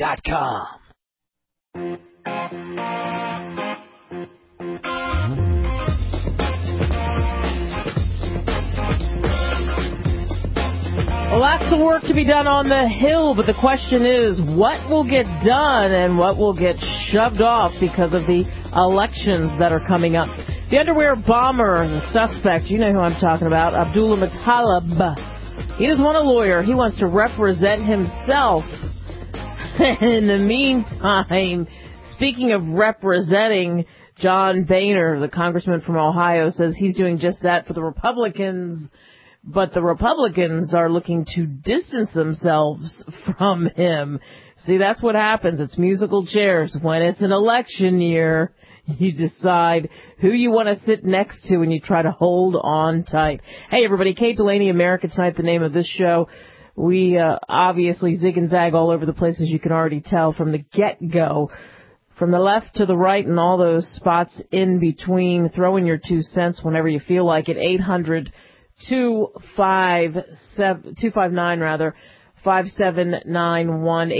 Lots of work to be done on the Hill, but the question is, what will get done and what will get shoved off because of the elections that are coming up? The underwear bomber, the suspect, you know who I'm talking about, Abdullah Muttalib. He doesn't want a lawyer. He wants to represent himself. In the meantime, speaking of representing, John Boehner, the congressman from Ohio, says he's doing just that for the Republicans. But the Republicans are looking to distance themselves from him. See, that's what happens. It's musical chairs. When it's an election year, you decide who you want to sit next to and you try to hold on tight. Hey, everybody, Kate Delaney, America Tonight, the name of this show. We obviously zig and zag all over the place, as you can already tell from the get-go. From the left to the right and all those spots in between. Throw in your 2 cents whenever you feel like it. 800-259 rather, 5791,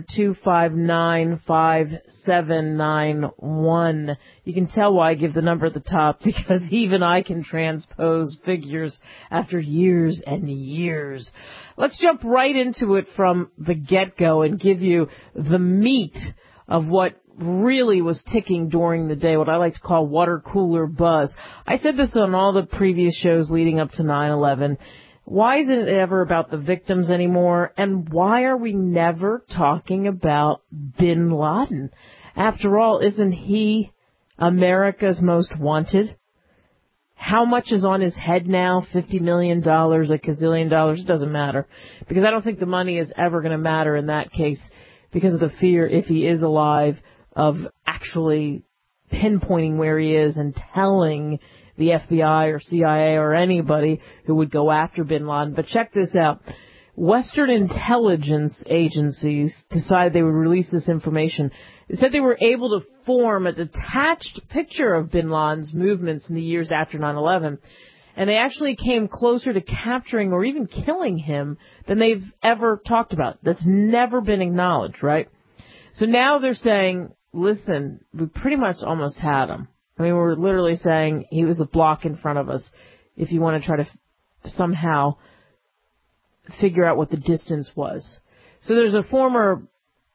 800-259-5791. You can tell why I give the number at the top, because even I can transpose figures after years and years. Let's jump right into it from the get-go and give you the meat of what really was ticking during the day, what I like to call water cooler buzz. I said this on all the previous shows leading up to 9/11. Why isn't it ever about the victims anymore? And why are we never talking about Bin Laden? After all, isn't he America's most wanted? How much is on his head now? $50 million, a gazillion dollars? It doesn't matter. Because I don't think the money is ever going to matter in that case, because of the fear, if he is alive, of actually pinpointing where he is and telling the FBI or CIA or anybody who would go after Bin Laden. But check this out. Western intelligence agencies decided they would release this information. They said they were able to form a detached picture of Bin Laden's movements in the years after 9/11. And they actually came closer to capturing or even killing him than they've ever talked about. That's never been acknowledged, right? So now they're saying, listen, we pretty much almost had him. I mean, we're literally saying he was a block in front of us if you want to try to somehow figure out what the distance was. So there's a former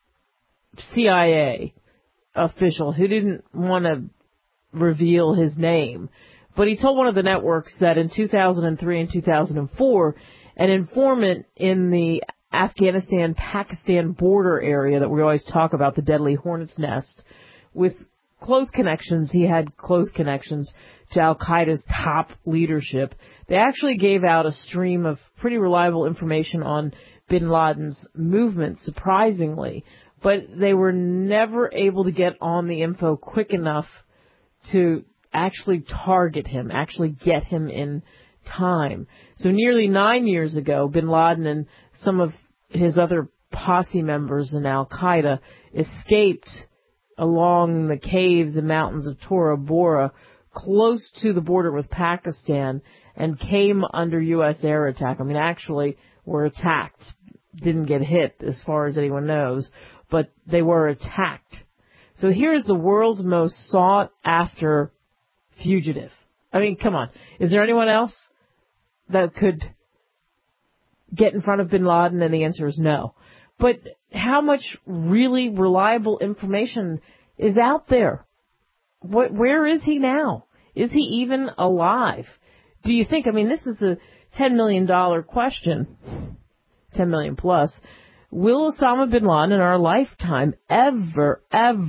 CIA official who didn't want to reveal his name, but he told one of the networks that in 2003 and 2004, an informant in the Afghanistan-Pakistan border area that we always talk about, the deadly hornet's nest, with close connections, he had close connections to Al-Qaeda's top leadership. They actually gave out a stream of pretty reliable information on Bin Laden's movement, surprisingly, but they were never able to get on the info quick enough to actually target him, actually get him in time. So nearly 9 years ago, Bin Laden and some of his other posse members in Al-Qaeda escaped along the caves and mountains of Tora Bora, close to the border with Pakistan, and came under U.S. air attack. I mean, actually were attacked. Didn't get hit, as far as anyone knows, but they were attacked. So here's the world's most sought-after fugitive. I mean, come on. Is there anyone else that could get in front of Bin Laden? And the answer is no. But how much really reliable information is out there? Where is he now? Is he even alive? Do you think, I mean, this is the $10 million question, 10 million plus. Will Osama bin Laden in our lifetime ever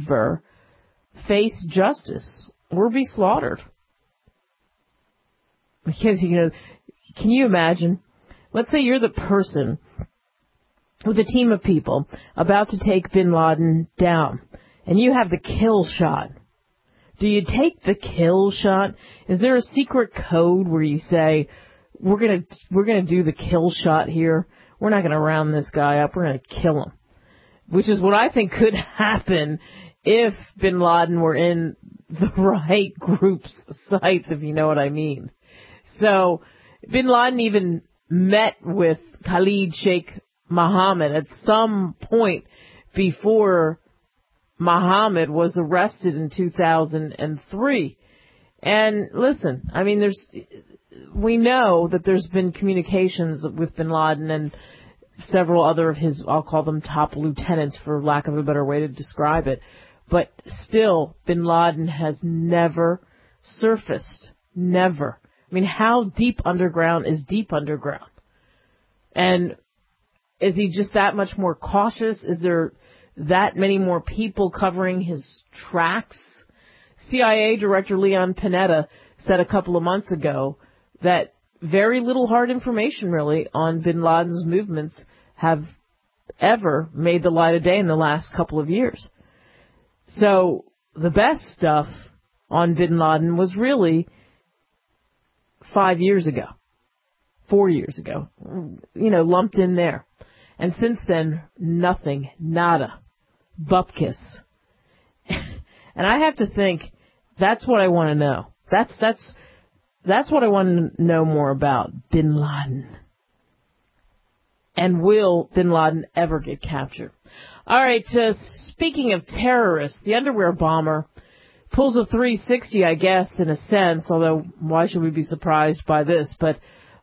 face justice or be slaughtered? Because, you know, can you imagine? Let's say you're the person with a team of people about to take bin Laden down, and you have the kill shot. Do you take the kill shot? Is there a secret code where you say, we're gonna do the kill shot here? We're not gonna round this guy up. We're gonna kill him. Which is what I think could happen if bin Laden were in the right group's sights, if you know what I mean. So bin Laden even met with Khalid Sheikh Mohammed at some point before Muhammad was arrested in 2003. And listen, I mean, we know that there's been communications with bin Laden and several other of his, I'll call them top lieutenants for lack of a better way to describe it. But still, bin Laden has never surfaced. Never. I mean, how deep underground is deep underground? And is he just that much more cautious? Is there that many more people covering his tracks? CIA Director Leon Panetta said a couple of months ago that very little hard information really on bin Laden's movements have ever made the light of day in the last couple of years. So the best stuff on bin Laden was really 5 years ago, 4 years ago, lumped in there. And since then, nothing, nada, bupkis. And I have to think, that's what I want to know. That's what I want to know more about, bin Laden. And will bin Laden ever get captured? All right, speaking of terrorists, the underwear bomber pulls a 360, I guess, in a sense, although why should we be surprised by this? But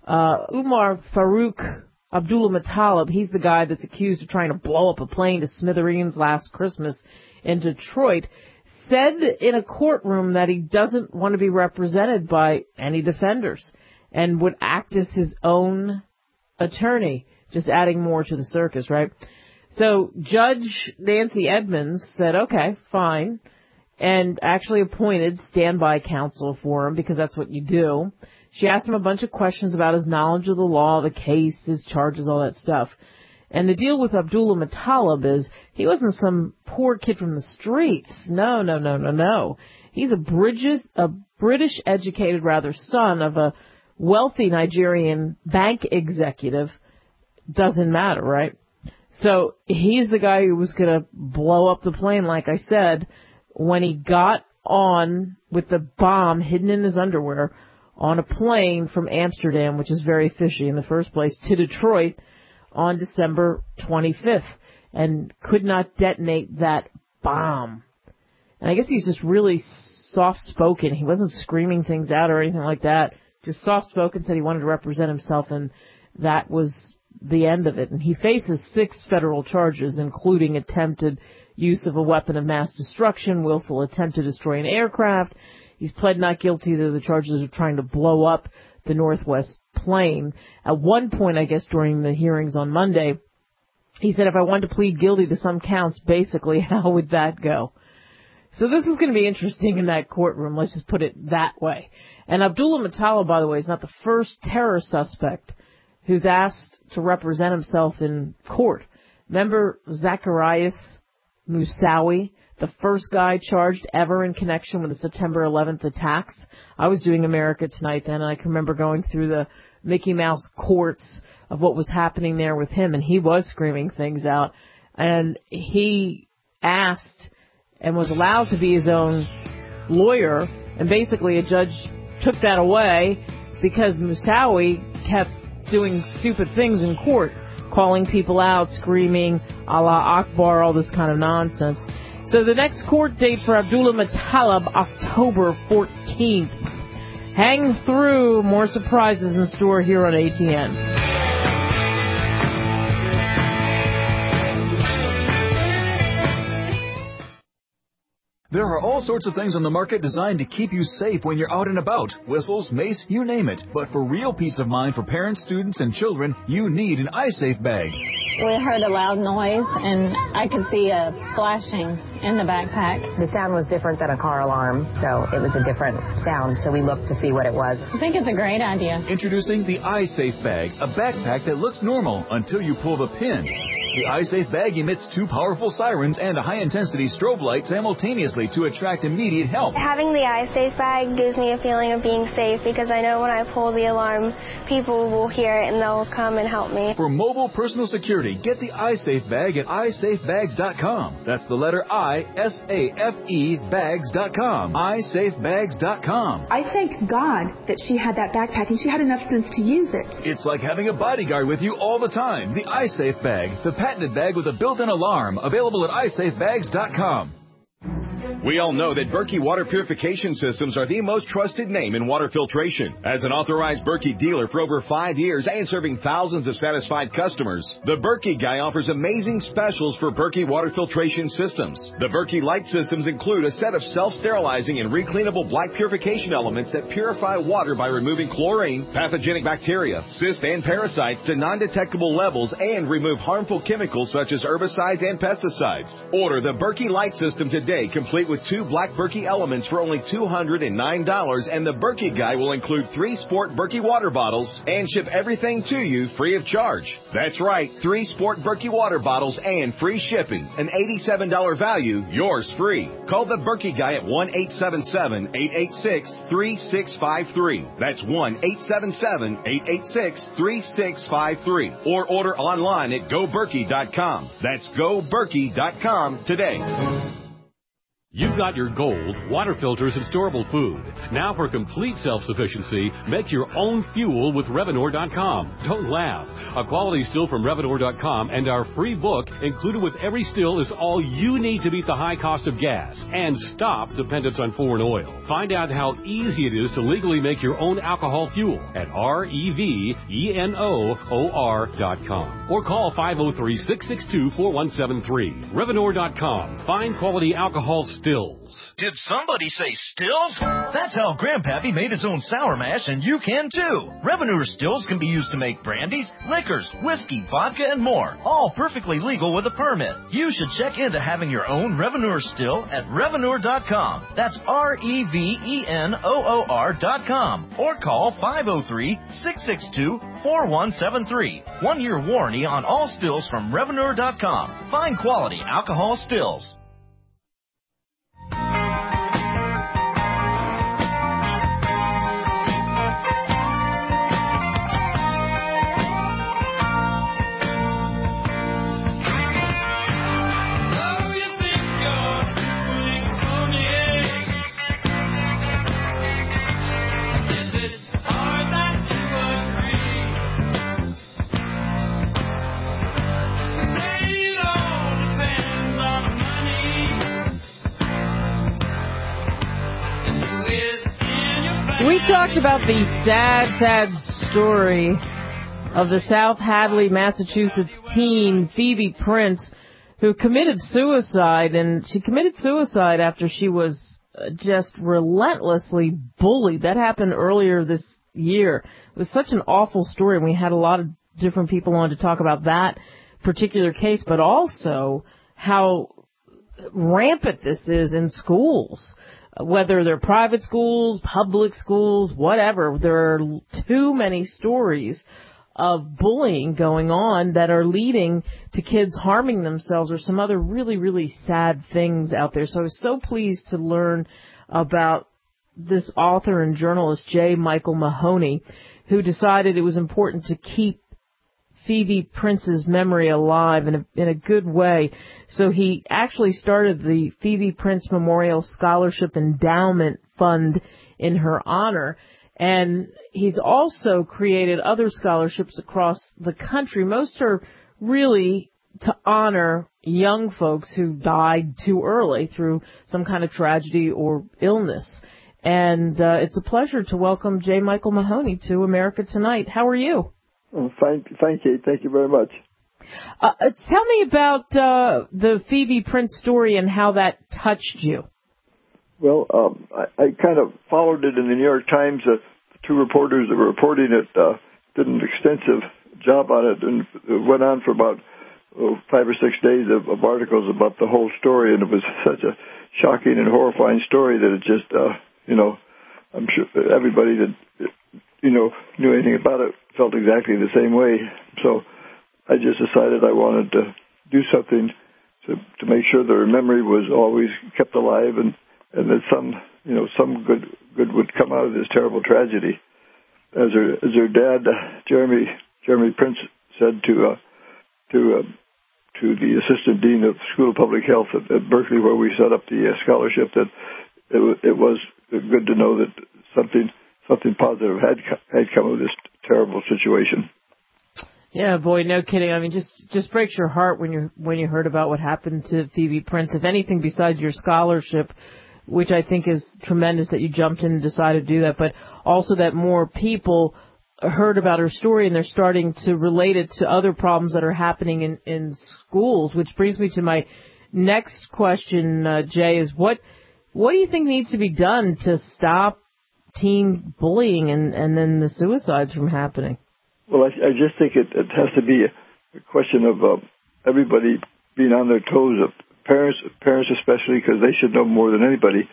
Umar Farouk Abdullah Muttalib, he's the guy that's accused of trying to blow up a plane to smithereens last Christmas in Detroit, said in a courtroom that he doesn't want to be represented by any defenders and would act as his own attorney, just adding more to the circus, right? So Judge Nancy Edmonds said, okay, fine, and actually appointed standby counsel for him because that's what you do. She asked him a bunch of questions about his knowledge of the law, the case, his charges, all that stuff. And the deal with Abdullah Muttalib is he wasn't some poor kid from the streets. No. He's a British-educated, son of a wealthy Nigerian bank executive. Doesn't matter, right? So he's the guy who was going to blow up the plane, like I said, when he got on with the bomb hidden in his underwear on a plane from Amsterdam, which is very fishy in the first place, to Detroit on December 25th, and could not detonate that bomb. And I guess he's just really soft-spoken. He wasn't screaming things out or anything like that. Just soft-spoken, said he wanted to represent himself, and that was the end of it. And he faces 6 federal charges, including attempted use of a weapon of mass destruction, willful attempt to destroy an aircraft. He's pled not guilty to the charges of trying to blow up the Northwest plane. At one point, I guess, during the hearings on Monday, he said, if I wanted to plead guilty to some counts, basically, how would that go? So this is going to be interesting in that courtroom. Let's just put it that way. And Abdullah Muttalib, by the way, is not the first terror suspect who's asked to represent himself in court. Remember Zacarias Moussaoui, the first guy charged ever in connection with the September 11th attacks? I was doing America Tonight then, and I can remember going through the Mickey Mouse courts of what was happening there with him, and he was screaming things out. And he asked and was allowed to be his own lawyer, and basically a judge took that away because Moussaoui kept doing stupid things in court, calling people out, screaming, Allah Akbar, all this kind of nonsense. So the next court date for Abdullah Muttalib, October 14th. Hang through, more surprises in store here on ATN. There are all sorts of things on the market designed to keep you safe when you're out and about. Whistles, mace, you name it. But for real peace of mind for parents, students, and children, you need an iSafe bag. We heard a loud noise, and I could see a flashing in the backpack. The sound was different than a car alarm, so it was a different sound, so we looked to see what it was. I think it's a great idea. Introducing the iSafe bag, a backpack that looks normal until you pull the pin. The iSafe bag emits 2 powerful sirens and a high-intensity strobe light simultaneously to attract immediate help. Having the iSafe bag gives me a feeling of being safe because I know when I pull the alarm, people will hear it and they'll come and help me. For mobile personal security, get the iSafe bag at isafebags.com. That's the letter I isafebags.com. isafebags.com. I thank God that she had that backpack and she had enough sense to use it. It's like having a bodyguard with you all the time. The iSafe bag, the patented bag with a built-in alarm, available at isafebags.com. We all know that Berkey Water Purification Systems are the most trusted name in water filtration. As an authorized Berkey dealer for over 5 years and serving thousands of satisfied customers, the Berkey Guy offers amazing specials for Berkey Water Filtration Systems. The Berkey Light Systems include a set of self-sterilizing and recleanable black purification elements that purify water by removing chlorine, pathogenic bacteria, cysts, and parasites to non-detectable levels and remove harmful chemicals such as herbicides and pesticides. Order the Berkey Light System today, complete with 2 black Berkey elements for only $209, and the Berkey Guy will include 3 Sport Berkey water bottles and ship everything to you free of charge. That's right, 3 Sport Berkey water bottles and free shipping. An $87 value, yours free. Call the Berkey Guy at 1-877-886-3653. That's 1-877-886-3653. Or order online at GoBerkey.com. That's GoBerkey.com today. You've got your gold, water filters, and storable food. Now for complete self-sufficiency, make your own fuel with Revenor.com. Don't laugh. A quality still from Revenor.com and our free book included with every still is all you need to beat the high cost of gas and stop dependence on foreign oil. Find out how easy it is to legally make your own alcohol fuel at REVENOOR.com or call 503-662-4173. Revenor.com. Find quality alcohol stills. Did somebody say stills? That's how Grandpappy made his own sour mash, and you can too. Revenor stills can be used to make brandies, liquors, whiskey, vodka, and more. All perfectly legal with a permit. You should check into having your own Revenor still at Revenor.com. That's REVENOOR.com. Or call 503-662-4173. 1-year warranty on all stills from Revenor.com. Find quality alcohol stills. We talked about the sad story of the South Hadley, Massachusetts teen Phoebe Prince, who committed suicide, and she committed suicide after she was just relentlessly bullied. That happened earlier this year. It was such an awful story, and we had a lot of different people on to talk about that particular case, but also how rampant this is in schools. Whether they're private schools, public schools, whatever, there are too many stories of bullying going on that are leading to kids harming themselves or some other really, really sad things out there. So I was so pleased to learn about this author and journalist, J. Michael Mahoney, who decided it was important to keep Phoebe Prince's memory alive in a good way. So he actually started the Phoebe Prince Memorial Scholarship Endowment Fund in her honor. And he's also created other scholarships across the country. Most are really to honor young folks who died too early through some kind of tragedy or illness. And it's a pleasure to welcome J. Michael Mahoney to America Tonight. How are you? Oh, thank you. Thank you very much. Tell me about the Phoebe Prince story and how that touched you. Well, I kind of followed it in the New York Times. The 2 reporters that were reporting it did an extensive job on it, and it went on for about 5 or 6 days of articles about the whole story, and it was such a shocking and horrifying story that it just, I'm sure everybody that, knew anything about it felt exactly the same way. So I just decided I wanted to do something to make sure that her memory was always kept alive and that some good would come out of this terrible tragedy. As her dad, Jeremy Prince, said to to the assistant dean of School of Public Health at Berkeley, where we set up the scholarship, that it was good to know that something positive had come of this terrible situation. Yeah, boy, no kidding. I mean, just breaks your heart when you heard about what happened to Phoebe Prince. If anything, besides your scholarship, which I think is tremendous that you jumped in and decided to do that, but also that more people heard about her story and they're starting to relate it to other problems that are happening in schools, which brings me to my next question, Jay, is what do you think needs to be done to stop teen bullying and then the suicides from happening? Well, I just think it has to be a question of everybody being on their toes, parents especially, because they should know more than anybody,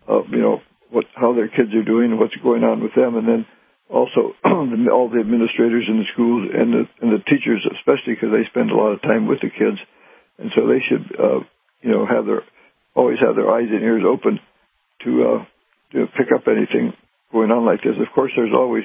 how their kids are doing and what's going on with them, and then also all the administrators in the schools and the teachers especially, because they spend a lot of time with the kids, and so they should always have their eyes and ears open to pick up anything going on like this. Of course, there's always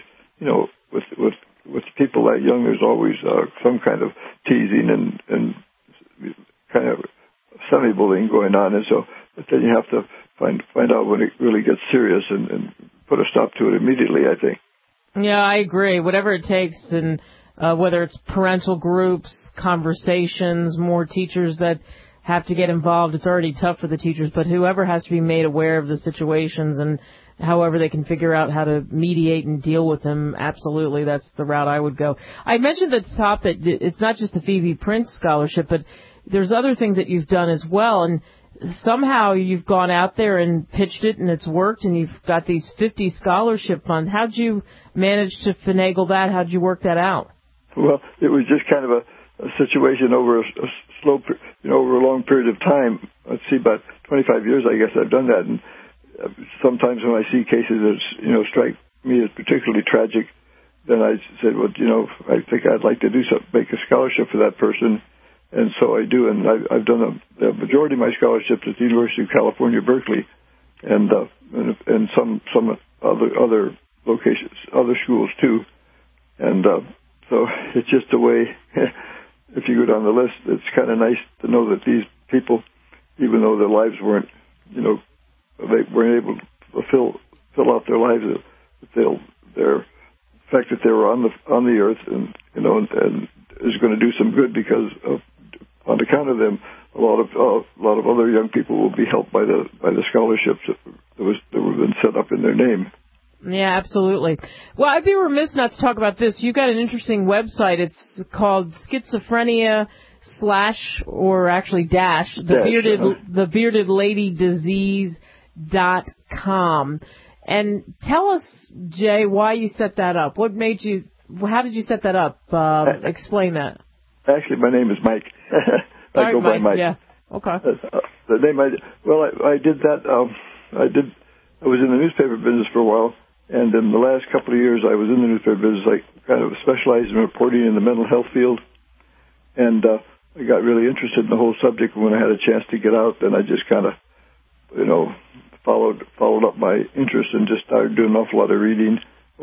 with people that young, there's always some kind of teasing and kind of semi-bullying going on, and so but then you have to find out when it really gets serious and put a stop to it immediately, I think. Yeah, I agree. Whatever it takes, and whether it's parental groups, conversations, more teachers that have to get involved. It's already tough for the teachers, but whoever has to be made aware of the situations and however they can figure out how to mediate and deal with them, absolutely, that's the route I would go. I mentioned at the top that it's not just the Phoebe Prince Scholarship, but there's other things that you've done as well, and somehow you've gone out there and pitched it and it's worked, and you've got these 50 scholarship funds. How'd you manage to finagle that? How'd you work that out? Well, it was just kind of a situation over a over a long period of time. Let's see, about 25 years, I guess I've done that, and sometimes when I see cases that strike me as particularly tragic, then I said, well, I think I'd like to do something, make a scholarship for that person, and so I do, and I've done the majority of my scholarships at the University of California, Berkeley, and some other locations, other schools too, and so it's just a way. If you go down the list, it's kind of nice to know that these people, even though their lives weren't, they weren't able to fill out their lives, their fact that they were on the earth, and is going to do some good because on account of them, a lot of other young people will be helped by the scholarships that were been set up in their name. Yeah, absolutely. Well, I'd be remiss not to talk about this. You've got an interesting website. It's called schizophrenia the bearded lady disease.com. And tell us, Jay, why you set that up. How did you set that up? Explain that. Actually, my name is Mike. I go by Mike. Yeah. Okay. The name I did that. I was in the newspaper business for a while, and in the last couple of years I was in the newspaper business. I kind of specialized in reporting in the mental health field, and I got really interested in the whole subject. When I had a chance to get out, then I just kind of, followed up my interest and just started doing an awful lot of reading,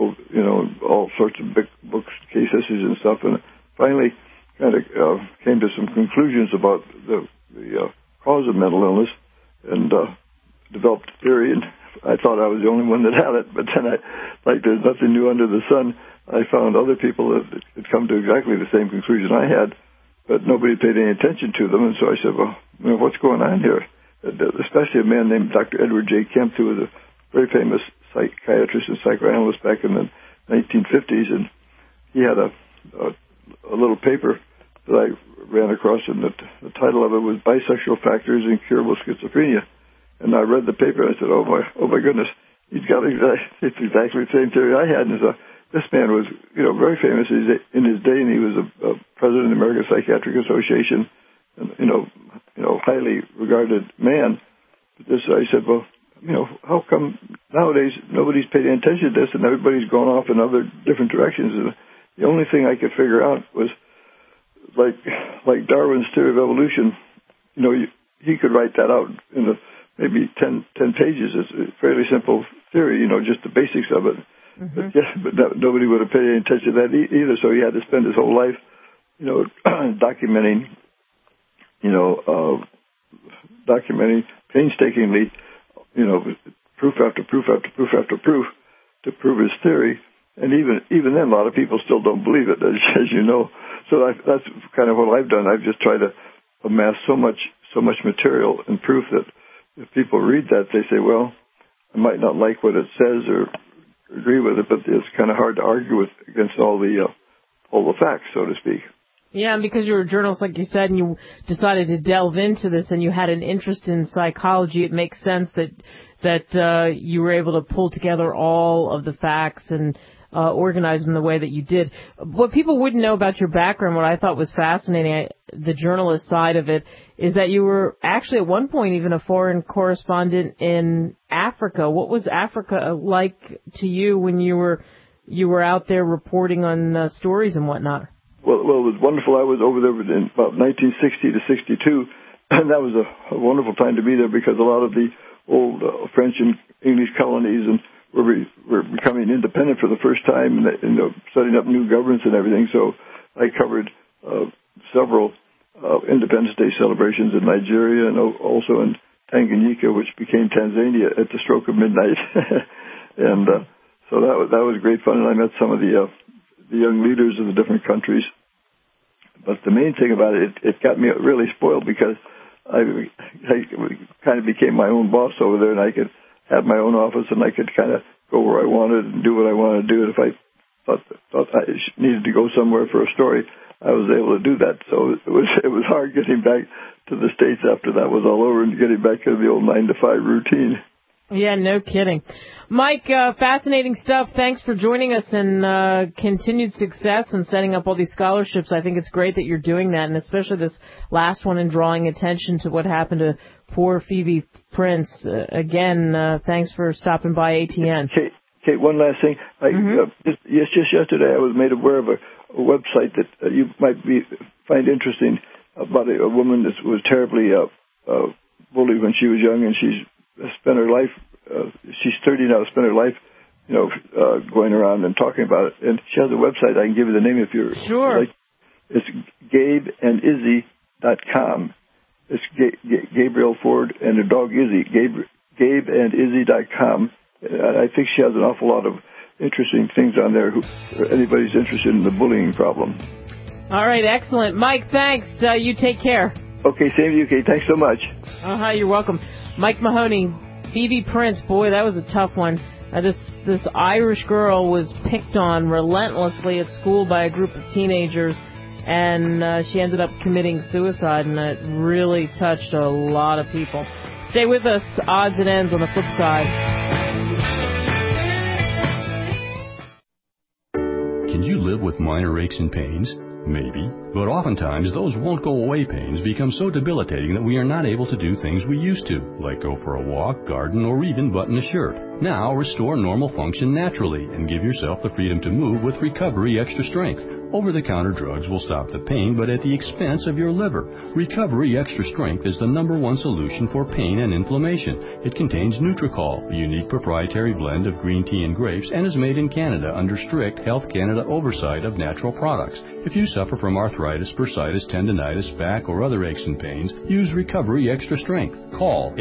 all sorts of big books, case essays and stuff, and finally kind of came to some conclusions about the cause of mental illness, and developed a theory. And I thought I was the only one that had it, but then there's nothing new under the sun. I found other people that had come to exactly the same conclusion I had, but nobody paid any attention to them. And so I said, well, what's going on here? Especially a man named Dr. Edward J. Kemp, who was a very famous psychiatrist and psychoanalyst back in the 1950s, and he had a little paper that I ran across, and the title of it was Bisexual Factors in Curable Schizophrenia. And I read the paper, and I said, oh my goodness, it's exactly the same theory I had. And so this man was, very famous in his day, and he was a president of the American Psychiatric Association, and, highly regarded man. But I said, well, how come nowadays nobody's paying attention to this, and everybody's gone off in other different directions? And the only thing I could figure out was, like Darwin's theory of evolution, he could write that out in maybe 10 pages. It's a fairly simple theory, just the basics of it. Mm-hmm. But nobody would have paid any attention to that either, so he had to spend his whole life, documenting documenting painstakingly, proof after proof after proof after proof to prove his theory. And even then, a lot of people still don't believe it, as you know. So that's kind of what I've done. I've just tried to amass so much material and proof that if people read that, they say, well, I might not like what it says or agree with it, but it's kind of hard to argue against all the facts, so to speak. Yeah, and because you're a journalist, like you said, and you decided to delve into this, and you had an interest in psychology, it makes sense that you were able to pull together all of the facts and organize them the way that you did. What people wouldn't know about your background, what I thought was fascinating, the journalist side of it, is that you were actually at one point even a foreign correspondent in Africa. What was Africa like to you when you were out there reporting on stories and whatnot? Well, it was wonderful. I was over there in about 1960 to 62, and that was a wonderful time to be there because a lot of the old French and English colonies were becoming independent for the first time and setting up new governments and everything. So I covered several Independence Day celebrations in Nigeria and also in Tanganyika, which became Tanzania at the stroke of midnight. And so that was great fun, and I met some of the young leaders of the different countries. But the main thing about it got me really spoiled because I kind of became my own boss over there, and I could have my own office, and I could kind of go where I wanted and do what I wanted to do. And if I thought I needed to go somewhere for a story, I was able to do that. So it was hard getting back to the States after that was all over and getting back to the old 9-to-5 routine. Yeah, no kidding. Mike, fascinating stuff. Thanks for joining us, and continued success in setting up all these scholarships. I think it's great that you're doing that, and especially this last one and drawing attention to what happened to poor Phoebe Prince. Again, thanks for stopping by ATN. Kate, one last thing. Just yesterday I was made aware of a website that you might find interesting about a woman that was terribly bullied when she was young, and she's spent her life, she's 30 now, spent her life, going around and talking about it. And she has a website. I can give you the name if you're sure. Like. It's GabeandIzzy.com. It's Gabriel Ford and her dog Izzy. GabeandIzzy.com. I think she has an awful lot of interesting things on there if anybody's interested in the bullying problem. All right, excellent. Mike, thanks. You take care. Okay, same to you, Kate. Thanks so much. You're welcome. Mike Mahoney, Phoebe Prince, boy, that was a tough one. This Irish girl was picked on relentlessly at school by a group of teenagers, and she ended up committing suicide, and that really touched a lot of people. Stay with us. Odds and ends on the flip side. Can you live with minor aches and pains? Maybe, but oftentimes those won't-go-away pains become so debilitating that we are not able to do things we used to, like go for a walk, garden, or even button a shirt. Now, restore normal function naturally and give yourself the freedom to move with Recovery Extra Strength. Over-the-counter drugs will stop the pain, but at the expense of your liver. Recovery Extra Strength is the #1 solution for pain and inflammation. It contains Nutricol, a unique proprietary blend of green tea and grapes, and is made in Canada under strict Health Canada oversight of natural products. If you suffer from arthritis, bursitis, tendinitis, back, or other aches and pains, use Recovery Extra Strength. Call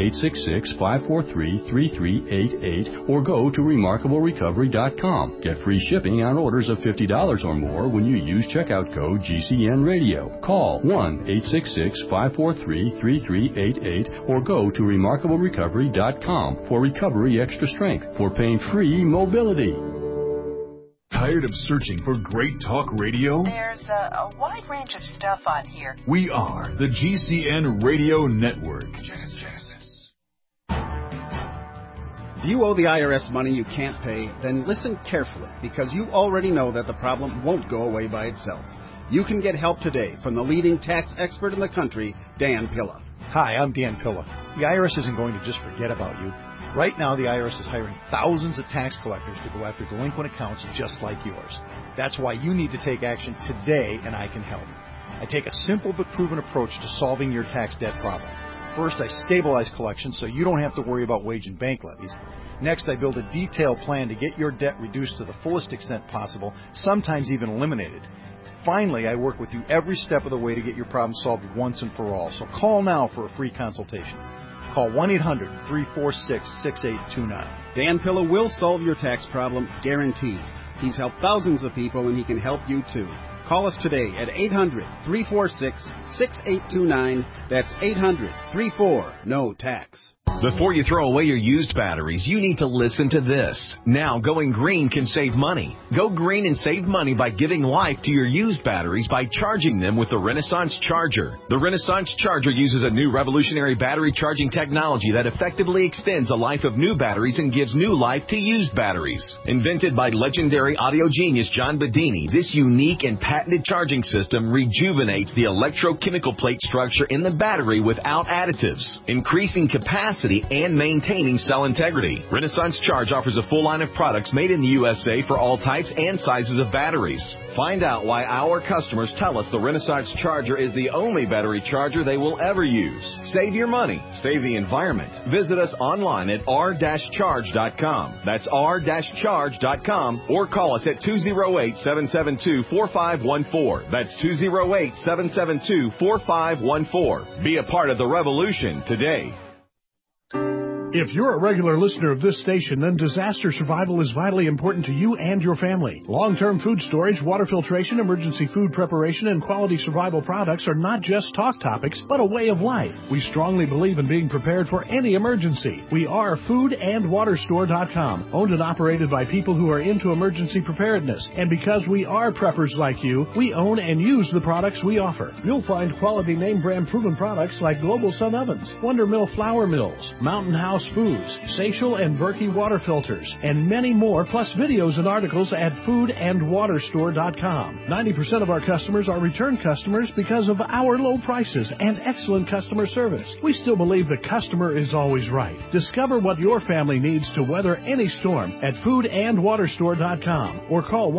866-543-3388 or go to RemarkableRecovery.com. Get free shipping on orders of $50 or more when you use checkout code GCN Radio. Call 1-866-543-3388 or go to RemarkableRecovery.com for Recovery Extra Strength for pain-free mobility. Tired of searching for great talk radio? There's a wide range of stuff on here. We are the GCN Radio Network. If you owe the IRS money you can't pay, then listen carefully, because you already know that the problem won't go away by itself. You can get help today from the leading tax expert in the country, Dan Pilla. Hi, I'm Dan Pilla. The IRS isn't going to just forget about you. Right now, the IRS is hiring thousands of tax collectors to go after delinquent accounts just like yours. That's why you need to take action today, and I can help. I take a simple but proven approach to solving your tax debt problem. First, I stabilize collections so you don't have to worry about wage and bank levies. Next, I build a detailed plan to get your debt reduced to the fullest extent possible, sometimes even eliminated. Finally, I work with you every step of the way to get your problem solved once and for all. So call now for a free consultation. Call 1-800-346-6829. Dan Pilla will solve your tax problem, guaranteed. He's helped thousands of people, and he can help you too. Call us today at 800-346-6829. That's 800-34-NO-TAX. Before you throw away your used batteries, you need to listen to this. Now, going green can save money. Go green and save money by giving life to your used batteries by charging them with the Renaissance Charger. The Renaissance Charger uses a new revolutionary battery charging technology that effectively extends the life of new batteries and gives new life to used batteries. Invented by legendary audio genius John Bedini, this unique and patented charging system rejuvenates the electrochemical plate structure in the battery without additives, increasing capacity and maintaining cell integrity. Renaissance Charge offers a full line of products made in the USA for all types and sizes of batteries. Find out why our customers tell us the Renaissance Charger is the only battery charger they will ever use. Save your money. Save the environment. Visit us online at r-charge.com. That's r-charge.com, or call us at 208-772-4514. That's 208-772-4514. Be a part of the revolution today. If you're a regular listener of this station, then disaster survival is vitally important to you and your family. Long-term food storage, water filtration, emergency food preparation, and quality survival products are not just talk topics, but a way of life. We strongly believe in being prepared for any emergency. We are foodandwaterstore.com, owned and operated by people who are into emergency preparedness. And because we are preppers like you, we own and use the products we offer. You'll find quality name brand proven products like Global Sun Ovens, Wonder Mill Flour Mills, Mountain House Foods, Seychelles and Berkey water filters, and many more, plus videos and articles at foodandwaterstore.com. 90% of our customers are return customers because of our low prices and excellent customer service. We still believe the customer is always right. Discover what your family needs to weather any storm at foodandwaterstore.com or call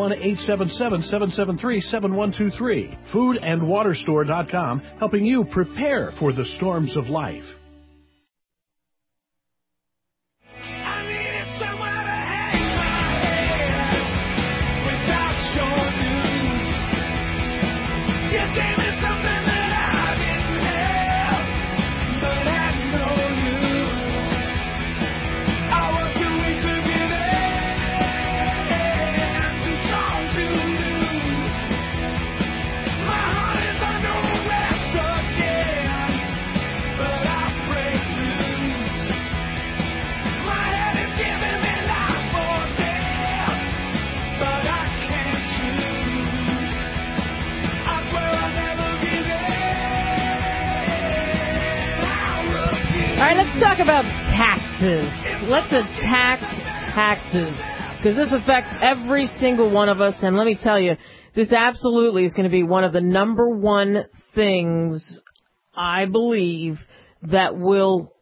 1-877-773-7123. Foodandwaterstore.com, helping you prepare for the storms of life. All right, let's talk about taxes. Let's attack taxes, because this affects every single one of us. And let me tell you, this absolutely is going to be one of the number one things, I believe, that will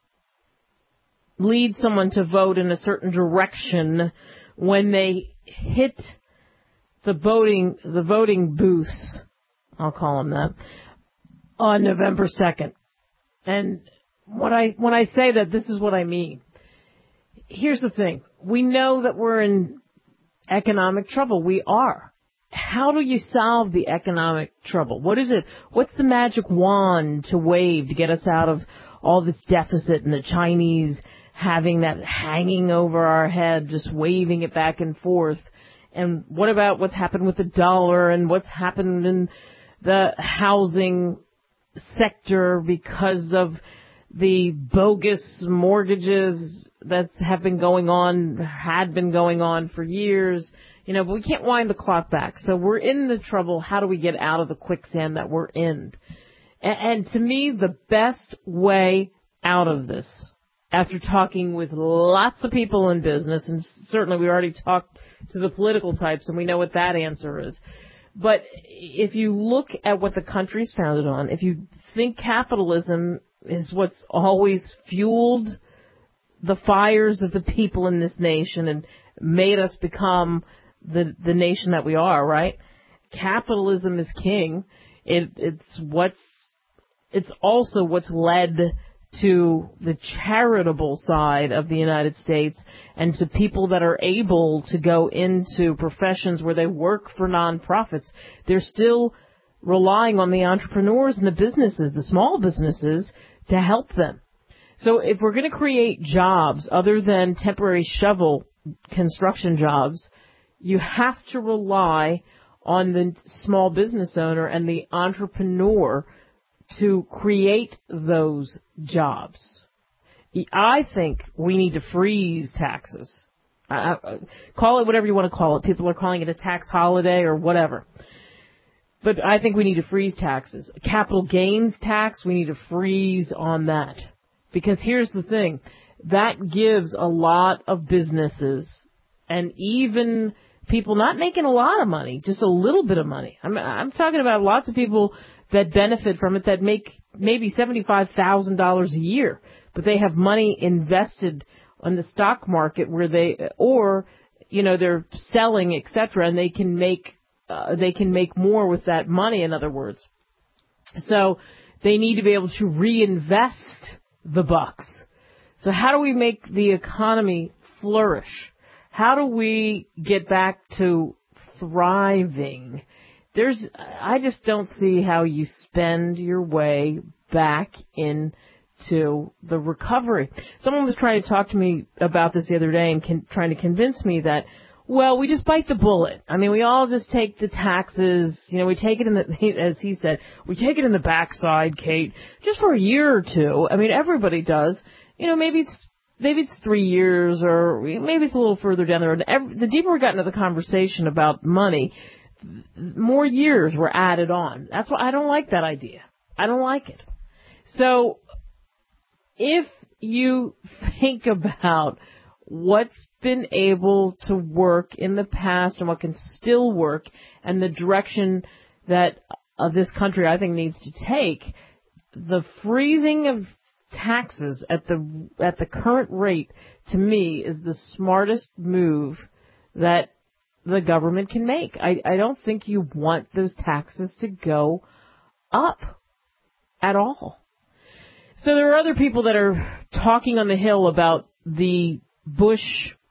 lead someone to vote in a certain direction when they hit the voting booths, I'll call them that, on November 2nd. And when I say that, this is what I mean. Here's the thing. We know that we're in economic trouble. We are. How do you solve the economic trouble? What is it? What's the magic wand to wave to get us out of all this deficit and the Chinese having that hanging over our head, just waving it back and forth? And what about what's happened with the dollar and what's happened in the housing sector because of the bogus mortgages that had been going on for years, but we can't wind the clock back. So we're in the trouble. How do we get out of the quicksand that we're in? And to me, the best way out of this, after talking with lots of people in business, and certainly we already talked to the political types, and we know what that answer is. But if you look at what the country's founded on, if you think capitalism is what's always fueled the fires of the people in this nation and made us become the nation that we are, right? Capitalism is king. It's also what's led to the charitable side of the United States and to people that are able to go into professions where they work for nonprofits. They're still relying on the entrepreneurs and the businesses, the small businesses, to help them. So if we're going to create jobs other than temporary shovel construction jobs, you have to rely on the small business owner and the entrepreneur to create those jobs. I think we need to freeze taxes. Call it whatever you want to call it. People are calling it a tax holiday or whatever. But I think we need to freeze taxes. Capital gains tax, we need to freeze on that. Because here's the thing. That gives a lot of businesses and even people not making a lot of money, just a little bit of money. I'm talking about lots of people that benefit from it that make maybe $75,000 a year, but they have money invested on the stock market where they're selling, etc., and they can make more with that money, in other words. So they need to be able to reinvest the bucks. So how do we make the economy flourish? How do we get back to thriving? I just don't see how you spend your way back into the recovery. Someone was trying to talk to me about this the other day and trying to convince me that, well, we just bite the bullet. I mean, we all just take the taxes, we take it as he said, we take it in the backside, Kate, just for a year or two. I mean, everybody does. Maybe it's 3 years or maybe it's a little further down the road. The deeper we got into the conversation about money, more years were added on. That's why I don't like that idea. I don't like it. So if you think about what's been able to work in the past and what can still work and the direction that this country, I think, needs to take, the freezing of taxes at the current rate, to me, is the smartest move that the government can make. I don't think you want those taxes to go up at all. So there are other people that are talking on the Hill about the Bush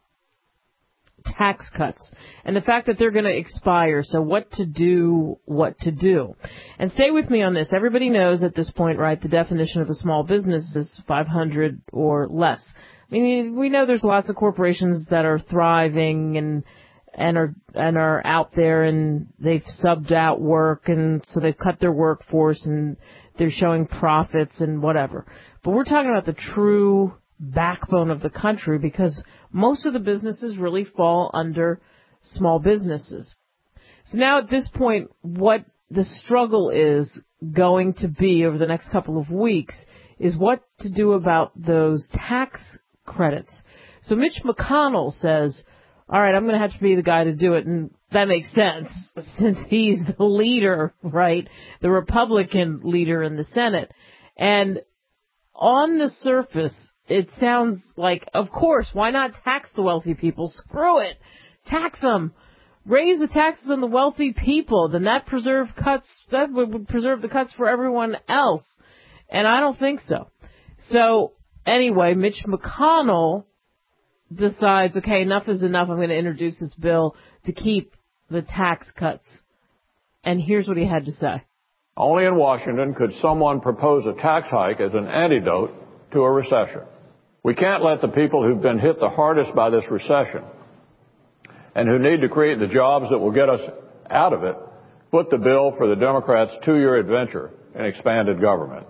tax cuts and the fact that they're going to expire. So what to do. And stay with me on this. Everybody knows at this point, right, the definition of a small business is 500 or less. I mean, we know there's lots of corporations that are thriving and are out there and they've subbed out work and so they've cut their workforce and they're showing profits and whatever. But we're talking about the true backbone of the country because most of the businesses really fall under small businesses. So now at this point, what the struggle is going to be over the next couple of weeks is what to do about those tax credits. So Mitch McConnell says, all right, I'm going to have to be the guy to do it. And that makes sense since he's the leader, right? The Republican leader in the Senate. And on the surface, it sounds like, of course, why not tax the wealthy people? Screw it. Tax them. Raise the taxes on the wealthy people. Then that would preserve the cuts for everyone else. And I don't think so. So anyway, Mitch McConnell decides, okay, enough is enough. I'm going to introduce this bill to keep the tax cuts. And here's what he had to say. Only in Washington could someone propose a tax hike as an antidote to a recession. We can't let the people who've been hit the hardest by this recession and who need to create the jobs that will get us out of it foot the bill for the Democrats' 2-year adventure in expanded government.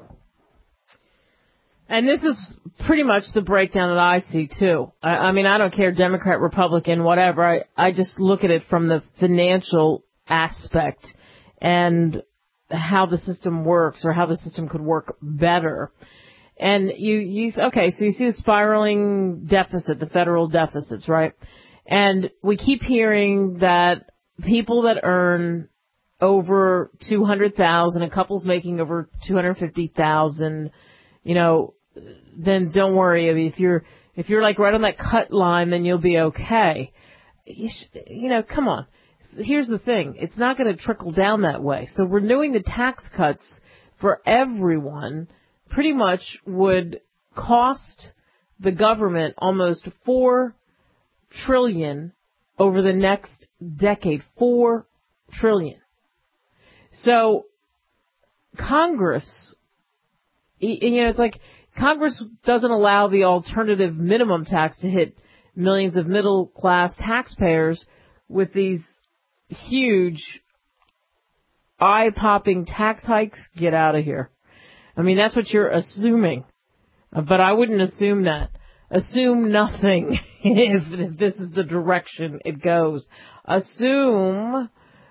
And this is pretty much the breakdown that I see, too. I mean, I don't care, Democrat, Republican, whatever. I just look at it from the financial aspect and how the system works or how the system could work better. And you see the spiraling deficit, the federal deficits, right? And we keep hearing that people that earn over $200,000 and couples making over $250,000, then don't worry. I mean, if you're like right on that cut line, then you'll be okay. Come on. Here's the thing. It's not going to trickle down that way. So renewing the tax cuts for everyone pretty much would cost the government almost $4 trillion over the next decade. $4 trillion. So Congress, it's like Congress doesn't allow the alternative minimum tax to hit millions of middle-class taxpayers with these huge, eye-popping tax hikes. Get out of here. I mean, that's what you're assuming. But I wouldn't assume that. Assume nothing if this is the direction it goes. Assume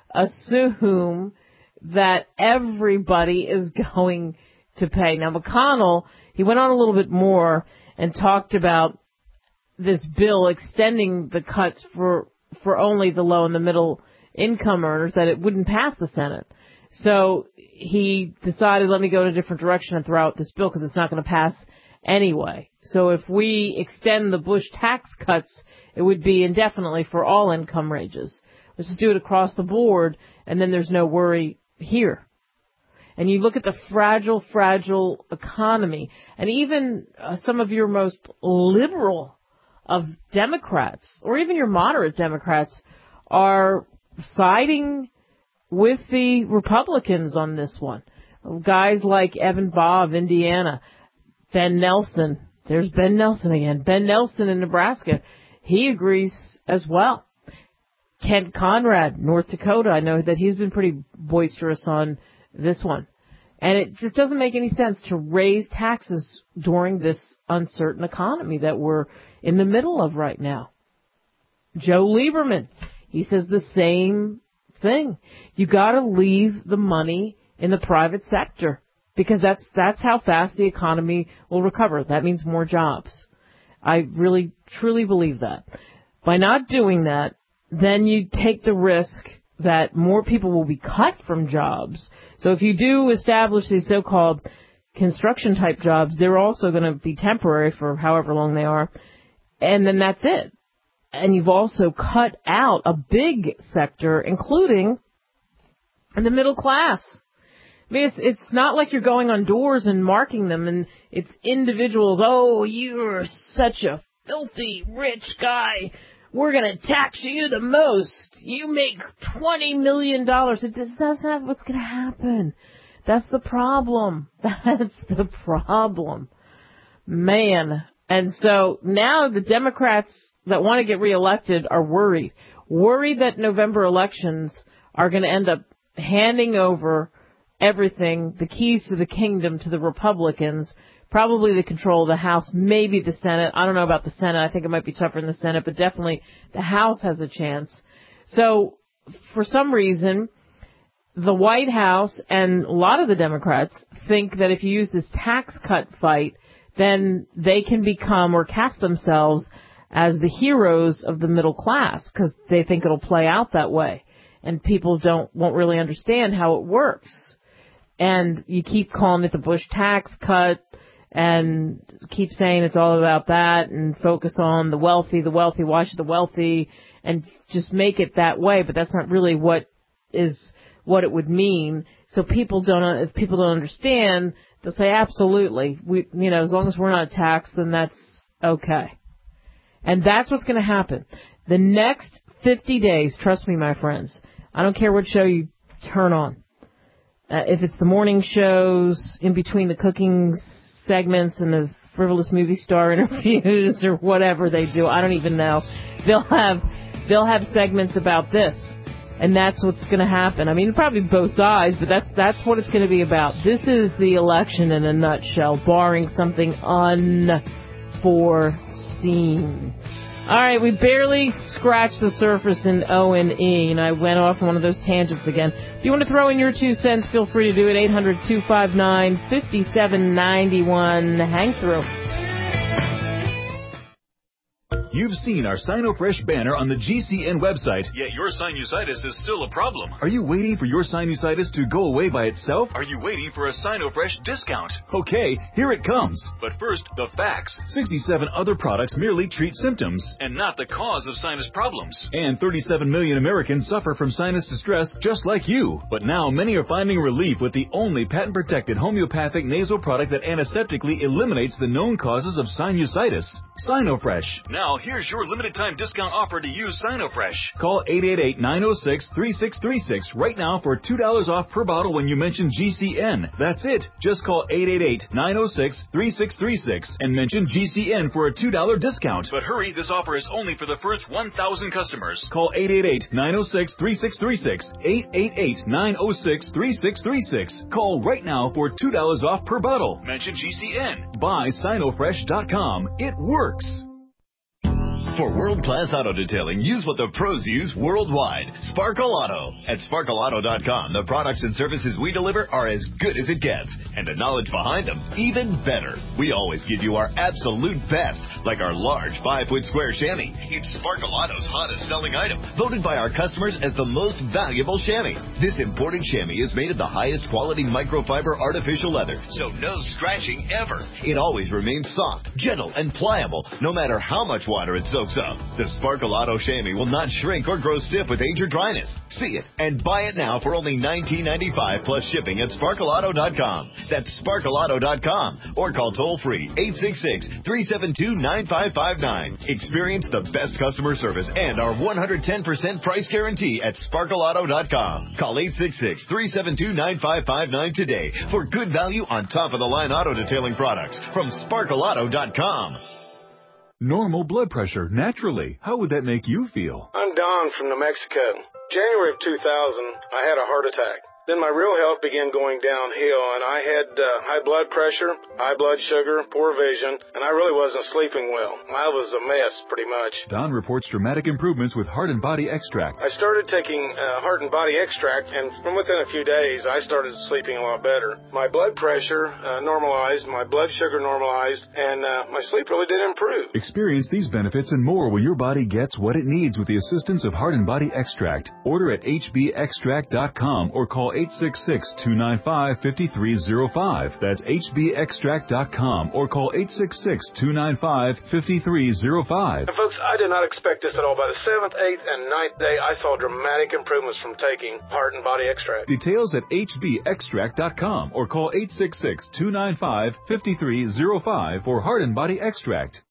that everybody is going to pay. Now, McConnell, he went on a little bit more and talked about this bill extending the cuts for only the low and the middle income earners, that it wouldn't pass the Senate. So he decided, let me go in a different direction and throw out this bill because it's not going to pass anyway. So if we extend the Bush tax cuts, it would be indefinitely for all income ranges. Let's just do it across the board, and then there's no worry here. And you look at the fragile economy, and even some of your most liberal of Democrats, or even your moderate Democrats, are siding with the Republicans on this one. Guys like Evan Baugh of Indiana, Ben Nelson, there's Ben Nelson again, Ben Nelson in Nebraska, he agrees as well. Kent Conrad, North Dakota, I know that he's been pretty boisterous on this one. And it just doesn't make any sense to raise taxes during this uncertain economy that we're in the middle of right now. Joe Lieberman, he says the same thing. You got to leave the money in the private sector because that's how fast the economy will recover. That means more jobs. I really, truly believe that. By not doing that, then you take the risk that more people will be cut from jobs. So if you do establish these so-called construction-type jobs, they're also going to be temporary for however long they are, and then that's it. And you've also cut out a big sector, including the middle class. I mean, it's not like you're going on doors and marking them, and it's individuals, oh, you're such a filthy rich guy, we're going to tax you the most. You make $20 million. That's not what's going to happen. That's the problem. That's the problem. Man. And so now the Democrats that want to get reelected are worried that November elections are going to end up handing over everything, the keys to the kingdom, to the Republicans, probably the control of the House, maybe the Senate. I don't know about the Senate. I think it might be tougher in the Senate, but definitely the House has a chance. So for some reason, the White House and a lot of the Democrats think that if you use this tax cut fight, then they can become or cast themselves as the heroes of the middle class because they think it'll play out that way. And people won't really understand how it works. And you keep calling it the Bush tax cut and keep saying it's all about that and focus on the wealthy, watch the wealthy, and just make it that way. But that's not really what it would mean. So if people don't understand, they'll say absolutely. As long as we're not taxed, then that's okay. And that's what's going to happen. The next 50 days, trust me, my friends, I don't care what show you turn on. If it's the morning shows, in between the cooking segments and the frivolous movie star interviews or whatever they do, I don't even know. They'll have segments about this, and that's what's going to happen. I mean, probably both sides, but that's what it's going to be about. This is the election in a nutshell, barring something unforeseen. All right, we barely scratched the surface in O&E, and I went off on one of those tangents again. If you want to throw in your 2 cents, feel free to do it. 800-259-5791. Hang through. You've seen our SinoFresh banner on the GCN website, yet your sinusitis is still a problem. Are you waiting for your sinusitis to go away by itself? Are you waiting for a SinoFresh discount? Okay, here it comes. But first, the facts. 67 other products merely treat symptoms and not the cause of sinus problems. And 37 million Americans suffer from sinus distress just like you. But now many are finding relief with the only patent-protected homeopathic nasal product that antiseptically eliminates the known causes of sinusitis. SinoFresh. Now here's your limited time discount offer to use SinoFresh. Call 888-906-3636 right now for $2 off per bottle when you mention GCN. That's it. Just call 888-906-3636 and mention GCN for a $2 discount. But hurry, this offer is only for the first 1,000 customers. Call 888-906-3636. 888-906-3636. Call right now for $2 off per bottle. Mention GCN. Buy SinoFresh.com. It works. For world-class auto detailing, use what the pros use worldwide. Sparkle Auto. At SparkleAuto.com, the products and services we deliver are as good as it gets. And the knowledge behind them, even better. We always give you our absolute best, like our large 5-foot square chamois. It's Sparkle Auto's hottest selling item, voted by our customers as the most valuable chamois. This imported chamois is made of the highest quality microfiber artificial leather, so no scratching ever. It always remains soft, gentle, and pliable, no matter how much water it soaks up. The Sparkle Auto chamois will not shrink or grow stiff with age or dryness. See it and buy it now for only $19.95 plus shipping at SparkleAuto.com. That's SparkleAuto.com or call toll-free 866-372-9559. Experience the best customer service and our 110% price guarantee at SparkleAuto.com. Call 866-372-9559 today for good value on top-of-the-line auto detailing products from SparkleAuto.com. Normal blood pressure, naturally. How would that make you feel? I'm Don from New Mexico. January of 2000, I had a heart attack. Then my real health began going downhill, and I had high blood pressure, high blood sugar, poor vision, and I really wasn't sleeping well. I was a mess, pretty much. Don reports dramatic improvements with Heart and Body Extract. I started taking Heart and Body Extract, and from within a few days, I started sleeping a lot better. My blood pressure normalized, my blood sugar normalized, and my sleep really did improve. Experience these benefits and more when your body gets what it needs with the assistance of Heart and Body Extract. Order at hbextract.com or call 866-295-5305. That's hbextract.com or call 866-295-5305. Folks, I did not expect this at all. By the 7th, 8th, and 9th day, I saw dramatic improvements from taking Heart and Body Extract. Details at hbextract.com or call 866-295-5305 for Heart and Body Extract.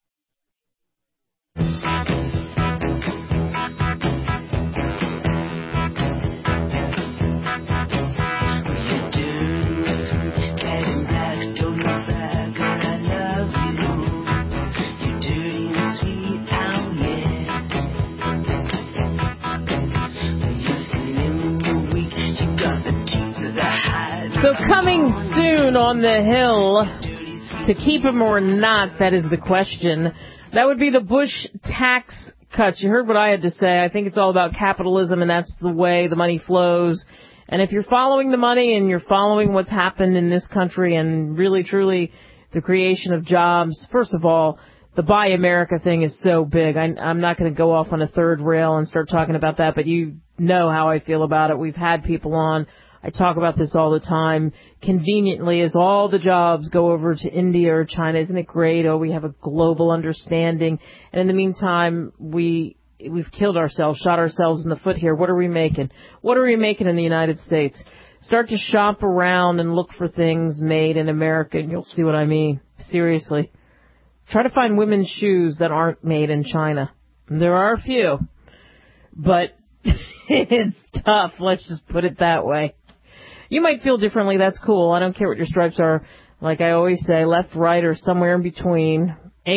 So coming soon on the Hill, to keep him or not, that is the question. That would be the Bush tax cuts. You heard what I had to say. I think it's all about capitalism, and that's the way the money flows. And if you're following the money and you're following what's happened in this country and really, truly the creation of jobs, first of all, the Buy America thing is so big. I'm not going to go off on a third rail and start talking about that, but you know how I feel about it. We've had people on. I talk about this all the time. Conveniently, as all the jobs go over to India or China, isn't it great? Oh, we have a global understanding. And in the meantime, we've killed ourselves, shot ourselves in the foot here. What are we making? What are we making in the United States? Start to shop around and look for things made in America, and you'll see what I mean. Seriously. Try to find women's shoes that aren't made in China. There are a few, but it's tough. Let's just put it that way. You might feel differently. That's cool. I don't care what your stripes are. Like I always say, left, right, or somewhere in between.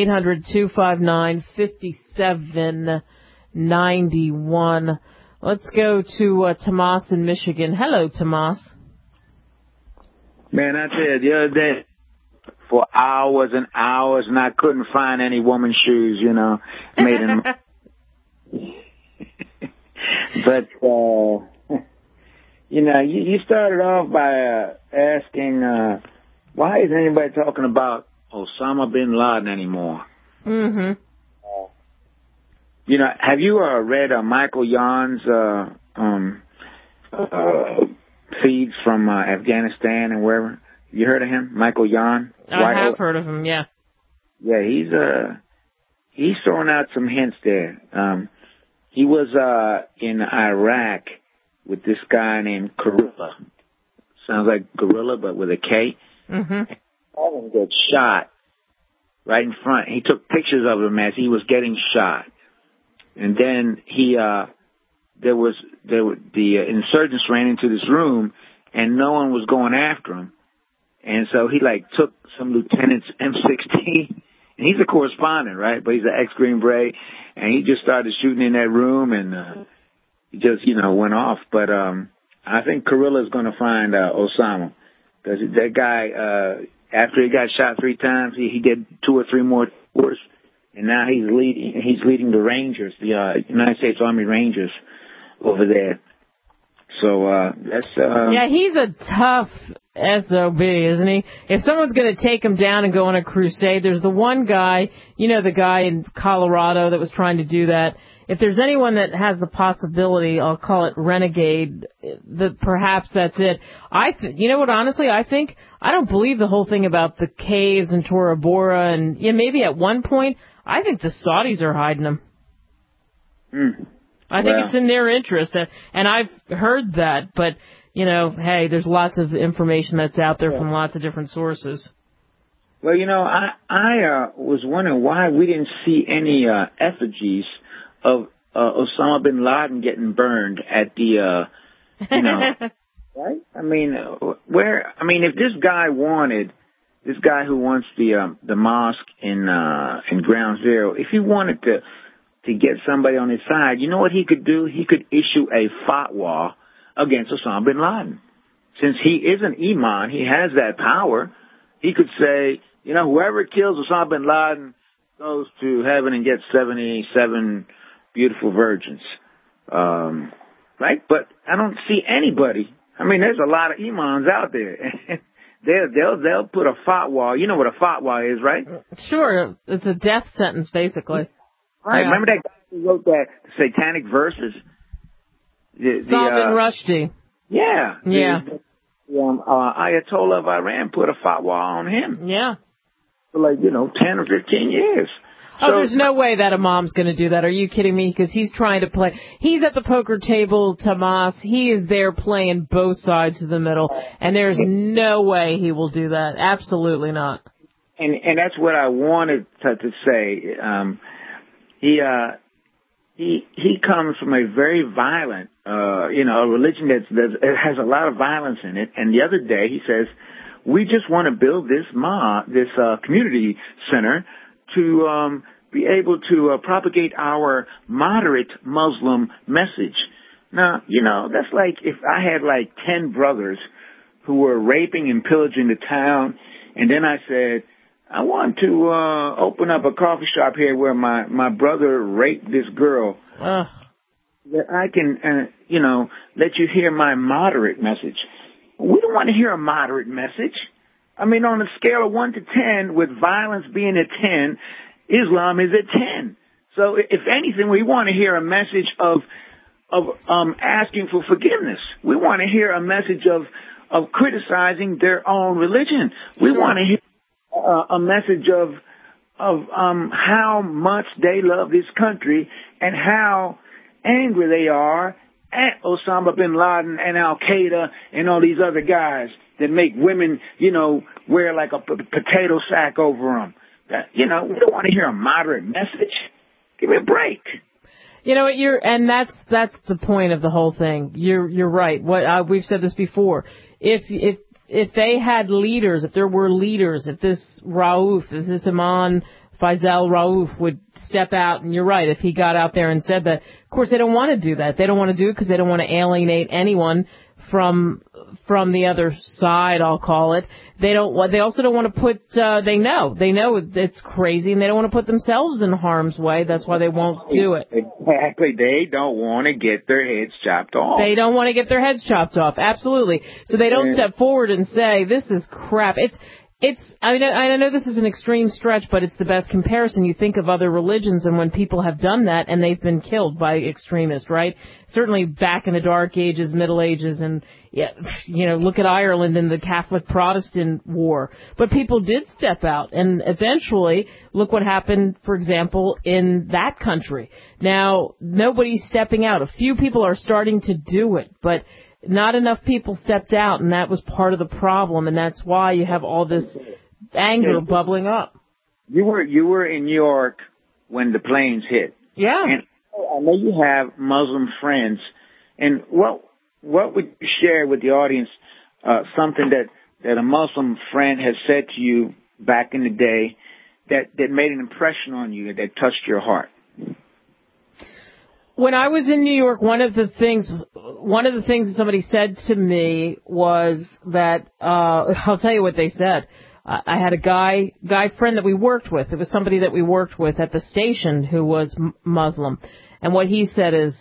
800-259-5791. Let's go to Tomas in Michigan. Hello, Tomas. Man, I tell you, the other day, for hours and hours, and I couldn't find any woman's shoes, you know, made in... But, you know, you started off by asking, why isn't anybody talking about Osama bin Laden anymore? Mm-hmm. You know, have you read Michael Yon's feeds from Afghanistan and wherever? You heard of him, Michael Yon? I have heard of him. Yeah. Yeah, he's throwing out some hints there. He was in Iraq with this guy named Gorilla. Sounds like Gorilla, but with a K. Mm-hmm. All of them get shot right in front. He took pictures of him as he was getting shot, and then the insurgents ran into this room, and no one was going after him, and so he took some lieutenant's M16, and he's a correspondent, right? But he's an ex-Green Beret, and he just started shooting in that room, and he just went off. But I think Gorilla is going to find Osama, because that guy, after he got shot 3 times, he did 2 or 3 more tours, and now he's leading the Rangers, the United States Army Rangers over there. So that's yeah, he's a tough SOB, isn't he? If someone's going to take him down and go on a crusade, there's the one guy, the guy in Colorado that was trying to do that. If there's anyone that has the possibility, I'll call it renegade, that perhaps that's it. You know what, honestly, I don't believe the whole thing about the caves in Tora Bora, and maybe at one point, I think the Saudis are hiding them. I think it's in their interest, and I've heard that, but, hey, there's lots of information that's out there from lots of different sources. Well, I was wondering why we didn't see any effigies of Osama bin Laden getting burned at the, right? I mean, if this guy who wants the mosque in Ground Zero, if he wanted to get somebody on his side, you know what he could do? He could issue a fatwa against Osama bin Laden. Since he is an imam, he has that power. He could say, whoever kills Osama bin Laden goes to heaven and gets 77 beautiful virgins. Right? But I don't see anybody. I mean, there's a lot of imams out there. They'll put a fatwa. You know what a fatwa is, right? Sure. It's a death sentence, basically. Right. Yeah. Remember that guy who wrote that satanic verses? Salman Rushdie. Yeah. Yeah. Ayatollah of Iran put a fatwa on him. Yeah. For 10 or 15 years. Oh, there's no way that imam's going to do that. Are you kidding me? Because he's trying to play. He's at the poker table, Tomas. He is there playing both sides of the middle, and there's no way he will do that. Absolutely not. And that's what I wanted to say. He comes from a very violent, a religion that has a lot of violence in it. And the other day he says, we just want to build this community center to be able to propagate our moderate Muslim message. Now, that's like if I had 10 brothers who were raping and pillaging the town, and then I said, I want to open up a coffee shop here where my brother raped this girl. That I can, let you hear my moderate message. We don't want to hear a moderate message. I mean, on a scale of 1 to 10, with violence being at 10, Islam is at 10. So if anything, we want to hear a message of asking for forgiveness. We want to hear a message of criticizing their own religion. We want to hear a message of how much they love this country and how angry they are at Osama bin Laden and Al Qaeda and all these other guys that make women, wear like a potato sack over them. We don't want to hear a moderate message. Give me a break. You know what? And that's the point of the whole thing. You're right. We've said this before. If they had leaders, if there were leaders, if this Imam Faisal Rauf would step out, and you're right, if he got out there and said that, of course they don't want to do that. They don't want to do it because they don't want to alienate anyone from the other side, I'll call it. They also don't want to put, they know it's crazy, and they don't want to put themselves in harm's way. That's why they won't do it. Exactly. They don't want to get their heads chopped off. They don't want to get their heads chopped off. Absolutely. So they don't step forward and say, this is crap. I know this is an extreme stretch, but it's the best comparison. You think of other religions and when people have done that and they've been killed by extremists, right? Certainly back in the Dark Ages, Middle Ages, and, look at Ireland and the Catholic-Protestant war. But people did step out, and eventually, look what happened, for example, in that country. Now, nobody's stepping out. A few people are starting to do it, but not enough people stepped out, and that was part of the problem, and that's why you have all this anger bubbling up. You were in New York when the planes hit. Yeah. And I know you have Muslim friends, and what would you share with the audience, something that a Muslim friend has said to you back in the day that made an impression on you, that touched your heart? When I was in New York, one of the things that somebody said to me was that, I'll tell you what they said. I had a guy friend that we worked with. It was somebody that we worked with at the station who was Muslim. And what he said is,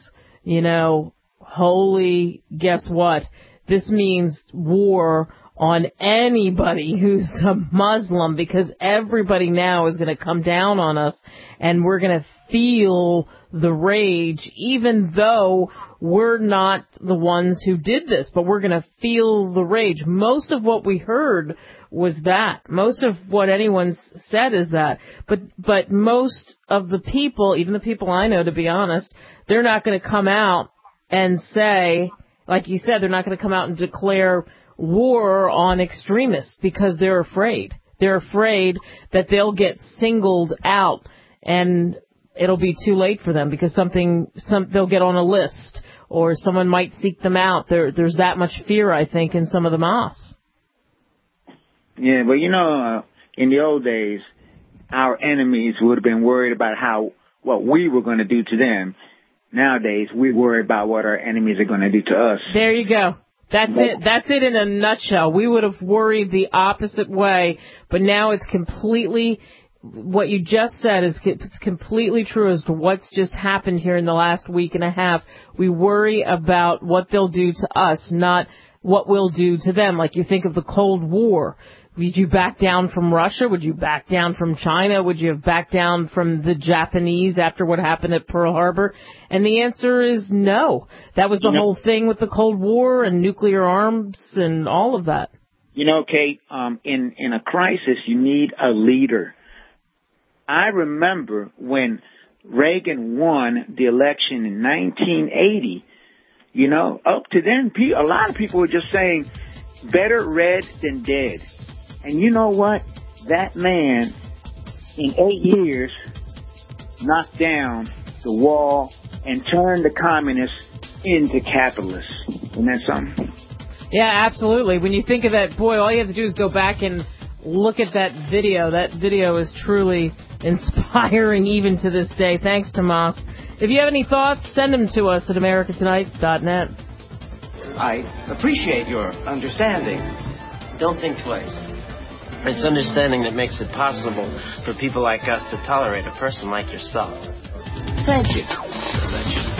holy, guess what? This means war on anybody who's a Muslim, because everybody now is going to come down on us and we're going to feel the rage, even though we're not the ones who did this, but we're going to feel the rage. Most of what we heard was that. Most of what anyone said is that. But most of the people, even the people I know, to be honest, they're not going to come out and say, like you said, they're not going to come out and declare war on extremists because they're afraid. They're afraid that they'll get singled out and it'll be too late for them because they'll get on a list or someone might seek them out. There's that much fear, I think, in some of the mosques. Yeah, well, in the old days, our enemies would have been worried about what we were going to do to them. Nowadays, we worry about what our enemies are going to do to us. There you go. That's it. That's it in a nutshell. We would have worried the opposite way, but now it's completely, what you just said is it's completely true as to what's just happened here in the last week and a half. We worry about what they'll do to us, not what we'll do to them. Like you think of the Cold War. Would you back down from Russia? Would you back down from China? Would you have backed down from the Japanese after what happened at Pearl Harbor? And the answer is no. That was the whole thing with the Cold War and nuclear arms and all of that. Kate, in a crisis, you need a leader. I remember when Reagan won the election in 1980, up to then, a lot of people were just saying, better red than dead. And you know what? That man, in 8 years, knocked down the wall and turned the communists into capitalists. Isn't that something? Yeah, absolutely. When you think of that, boy, all you have to do is go back and look at that video. That video is truly inspiring even to this day. Thanks, Tomas. If you have any thoughts, send them to us at americatonight.net. I appreciate your understanding. Don't think twice. It's understanding that makes it possible for people like us to tolerate a person like yourself. Thank you.